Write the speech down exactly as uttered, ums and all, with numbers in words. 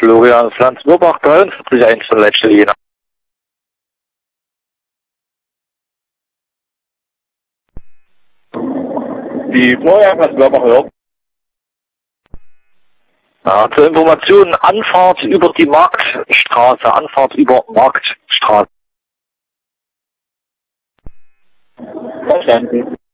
Florian Pflanzenbeobachter dreiundvierzig eins von letzte Linie. Die Florian Pflanzenbeobachter. Ja, zur Information, Anfahrt über die Marktstraße, Anfahrt über Marktstraße. Verstanden.